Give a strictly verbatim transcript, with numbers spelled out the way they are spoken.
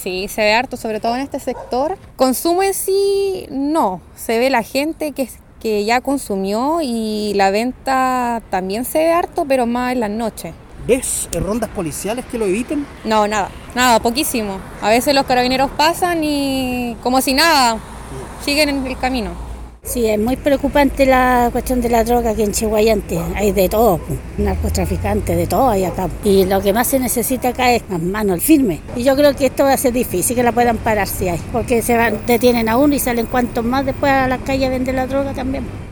Sí, se ve harto, sobre todo en este sector. Consumo en sí, no. Se ve la gente que, que ya consumió y la venta también se ve harto, pero más en las noches. ¿Ves rondas policiales que lo eviten? No, nada, nada, poquísimo. A veces los carabineros pasan y como si nada, siguen en el camino. Sí, es muy preocupante la cuestión de la droga aquí en Chiguayante. Hay de todo, narcotraficantes, de todo hay acá. Y lo que más se necesita acá es las manos firmes. Y yo creo que esto va a ser difícil que la puedan parar si hay, porque se van, detienen a uno y salen cuantos más después a la calle a vender la droga también.